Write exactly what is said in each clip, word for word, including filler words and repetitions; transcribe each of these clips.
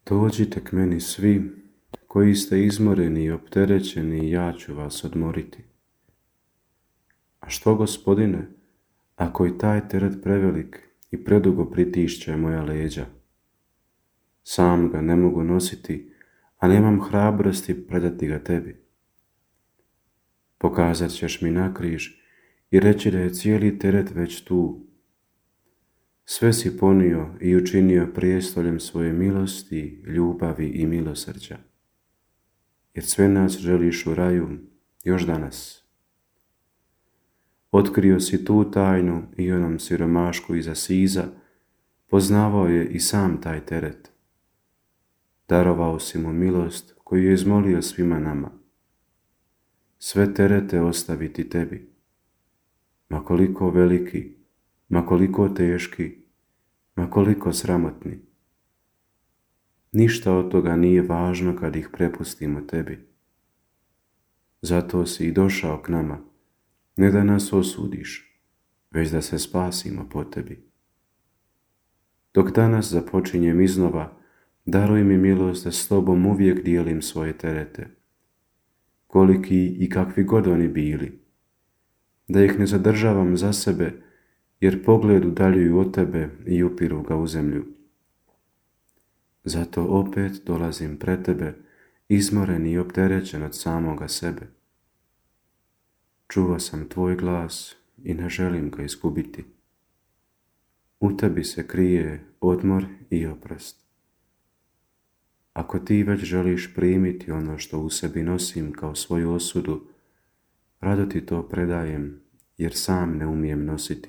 Dođite k meni svi koji ste izmoreni i opterećeni i ja ću vas odmoriti. A što, Gospodine, ako je taj teret prevelik i predugo pritišće moja leđa? Sam ga ne mogu nositi, a nemam hrabrosti predati ga tebi. Pokazat ćeš mi na križ i reći da je cijeli teret već tu. Sve si ponio i učinio prijestoljem svoje milosti, ljubavi i milosrđa. Jer sve nas želiš u raju još danas. Otkrio si tu tajnu i onom siromašku iza siza, poznavao je i sam taj teret. Darovao si mu milost koju je izmolio svima nama. Sve terete ostaviti tebi, ma koliko veliki, ma koliko teški, ma koliko sramotni. Ništa od toga nije važno kad ih prepustimo tebi. Zato si i došao k nama, ne da nas osudiš, već da se spasimo po tebi. Dok danas započinjem iznova, daruj mi milost da s tobom uvijek dijelim svoje terete, koliki i kakvi god oni bili, da ih ne zadržavam za sebe, jer pogled udaljuju od tebe i upiru ga u zemlju. Zato opet dolazim pred tebe, izmoren i opterećen od samoga sebe. Čuo sam tvoj glas i ne želim ga izgubiti. U tebi se krije odmor i oprost. Ako ti već želiš primiti ono što u sebi nosim kao svoju osudu, rado ti to predajem, jer sam ne umijem nositi.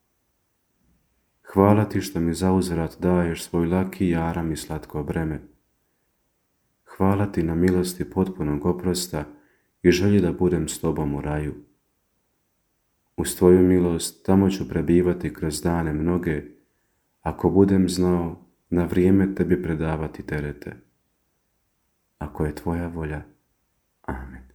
Hvala ti što mi zauzvrat daješ svoj laki jaram i slatko breme. Hvala ti na milosti potpunog oprosta i želji da budem s tobom u raju. Uz tvoju milost tamo ću prebivati kroz dane mnoge, ako budem znao na vrijeme tebi predavati terete. Ako je tvoja volja. Amen.